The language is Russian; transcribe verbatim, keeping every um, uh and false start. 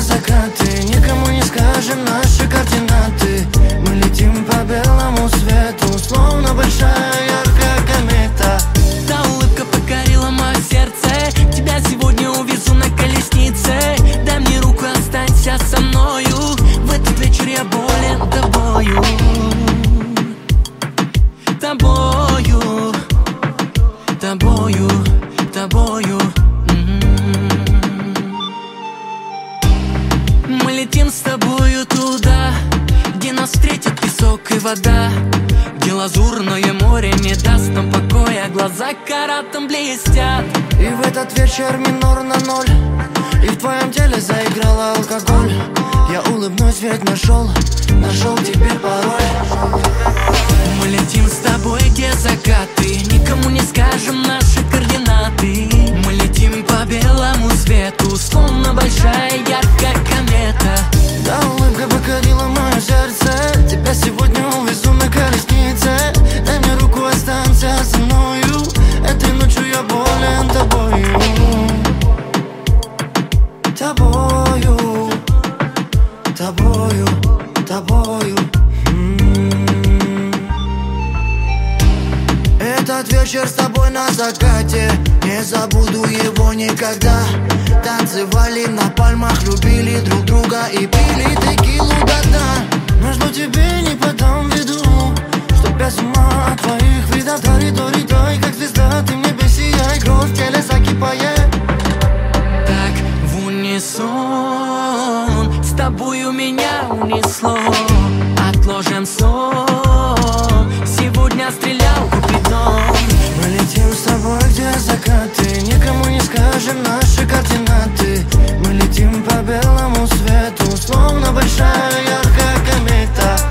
закаты, никому не скажем наши координаты. Мы летим по белому свету, словно большая яркая комета. Та улыбка покорила мое сердце, тебя сегодня увезу на колеснице. Дай мне руку, останься со мною, в этот вечер я болен тобою. Тобою, тобою, тобою. Мы летим с тобою туда, где нас встретит песок и вода, где лазурное море не даст нам покоя, глаза каратом блестят. И в этот вечер минор на ноль, и в твоем теле заиграл алкоголь. Я улыбнусь, ведь нашел, нашел теперь пароль. Мы летим с тобой, где закаты, никому не скажем наши координаты. Мы летим по белому свету, словно большая яркая комета. Да, улыбка покорила мое сердце, тебя сегодня увезу на колеснице. Дай мне руку, останься со мною, этой ночью я болен тобою. Тобою, тобою, тобою. Этот вечер с тобой на закате, не забуду его никогда. Танцевали на пальмах, любили друг друга и пили текилу до дна. Но что тебе не подам виду, что без ума от твоих видов. Дори-дори, дай, как звезда, ты в небе сияй, кровь в теле закипает. Так в унисон с тобою меня унесло. Отложим сон, сегодня стрелялку придом. Мы летим с тобой, где закаты, никому не скажем наши координаты. Мы летим по белому свету, словно большая яркая комета.